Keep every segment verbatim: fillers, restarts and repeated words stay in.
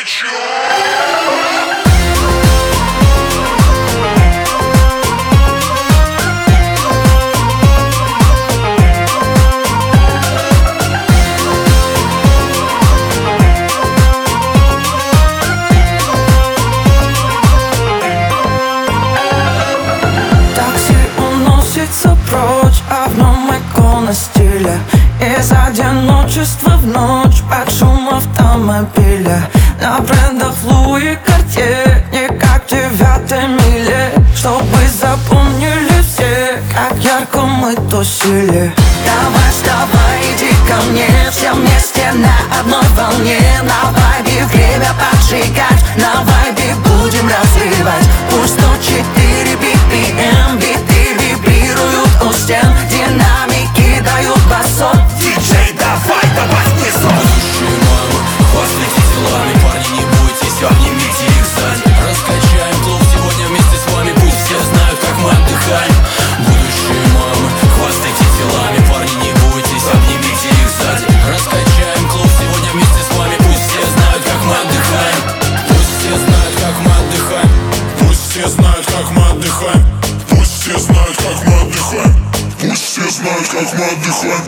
горячо. Прочь, а в нем икона стиля. Из одиночества в ночь под шум автомобиля. На брендах Луи Картье, не как девятой миле. Чтобы запомнили все, как ярко мы тусили. Давай, вставай, иди ко мне, все вместе на одной волне. На вайбе время поджигать, на вайбе будем развивать. Пусть сто четыре би пи эм, биты вибрируют у стен, динамики дают басов. Диджей, давай, давай, не сон. Будущие мамы, хвастайте телами, парни, не бойтесь, обнимите их сзади. Раскачаем клуб сегодня вместе с вами, пусть все знают, как мы отдыхаем. Будущие мамы, хвастайте телами, парни, не бойтесь, обнимите их сзади. Раскачаем клуб сегодня вместе с вами, пусть все знают, как мы отдыхаем. Пусть все знают, как мы отдыхаем. Пусть все знают, как мы отдыхаем. Пусть все знают, как мы отдыхаем. Пусть все знают, как мы отдыхаем.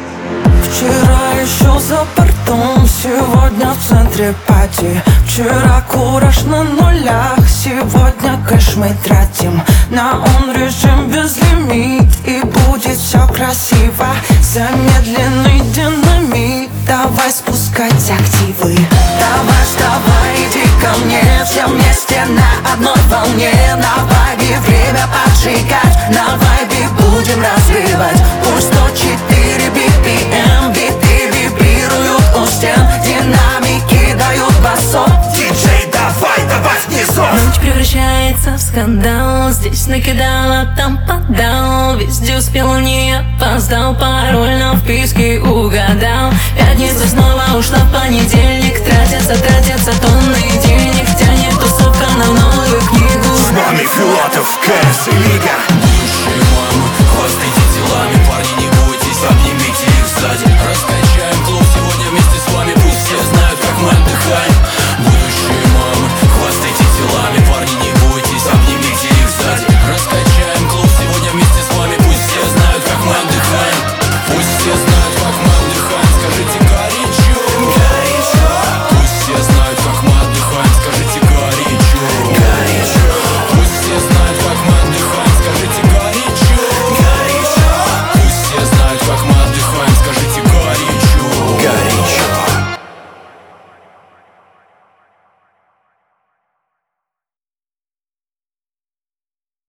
Вчера еще за бортом, сегодня в центре пати. Вчера кураж на нулях, сегодня кэш мы тратим. На он режим безлимит, и будет все красиво. Замедленный динамит, давай спускать активы. Давай, вставай, иди ко мне, все вместе на одной волне. На вайбе время поджигать, на вайбе будем развивать. Пусть сто четыре би пи эм, биты вибрируют у стен, динамики дают басов. Диджей, давай, давай, не сон. Ночь превращается в скандал, здесь накидала, там подал. Везде успел, не опоздал, пароль на вписке угадал. Пятница снова ушла в понедельник, тратятся, тратятся тонны денег. Тянет тусовка на новую книгу. С нами Филатов, КС и Лига. Будущие мамы, хвастайте телами, парни, не бойтесь, обнимите их сзади. Раскачаем клуб сегодня вместе с вами, пусть все знают, как мы отдыхаем. Будущие мамы, хвастайте телами, парни,